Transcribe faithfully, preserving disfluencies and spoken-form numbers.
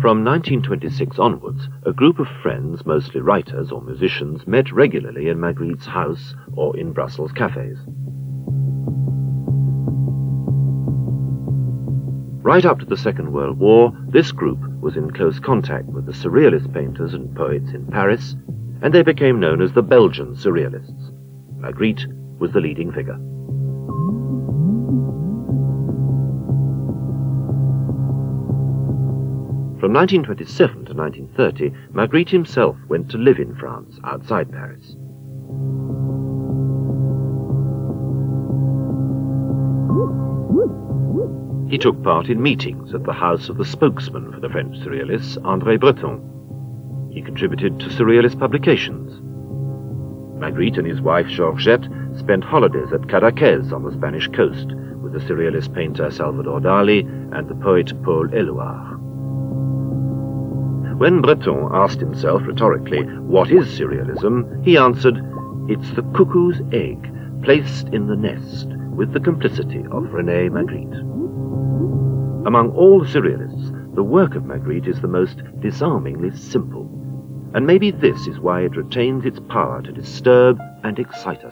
From nineteen twenty-six onwards, a group of friends, mostly writers or musicians, met regularly in Magritte's house or in Brussels cafes. Right up to the Second World War, this group was in close contact with the Surrealist painters and poets in Paris, and they became known as the Belgian Surrealists. Magritte was the leading figure. From nineteen twenty-seven to nineteen thirty, Magritte himself went to live in France, outside Paris. He took part in meetings at the house of the spokesman for the French Surrealists, André Breton. He contributed to Surrealist publications. Magritte and his wife Georgette spent holidays at Cadaqués on the Spanish coast with the Surrealist painter Salvador Dali and the poet Paul Éluard. When Breton asked himself rhetorically, "What is Surrealism?" he answered, "It's the cuckoo's egg placed in the nest with the complicity of René Magritte." Among all the Surrealists, the work of Magritte is the most disarmingly simple, and maybe this is why it retains its power to disturb and excite us.